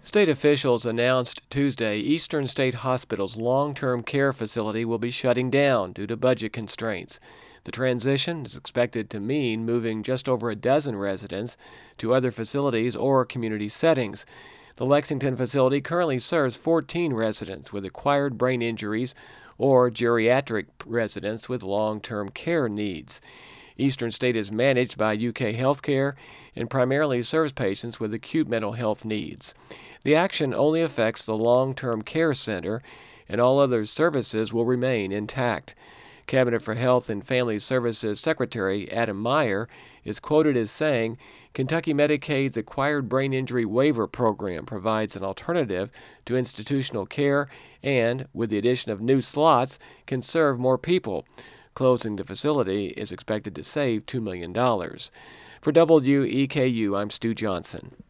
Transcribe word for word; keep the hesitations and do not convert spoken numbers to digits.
State officials announced Tuesday Eastern State Hospital's long-term care facility will be shutting down due to budget constraints. The transition is expected to mean moving just over a dozen residents to other facilities or community settings. The Lexington facility currently serves fourteen residents with acquired brain injuries or geriatric residents with long-term care needs. Eastern State is managed by U K Healthcare and primarily serves patients with acute mental health needs. The action only affects the long-term care center, and all other services will remain intact. Cabinet for Health and Family Services Secretary Adam Meyer is quoted as saying, "Kentucky Medicaid's Acquired Brain Injury Waiver Program provides an alternative to institutional care and, with the addition of new slots, can serve more people. Closing the facility is expected to save two million dollars. For W E K U, I'm Stu Johnson.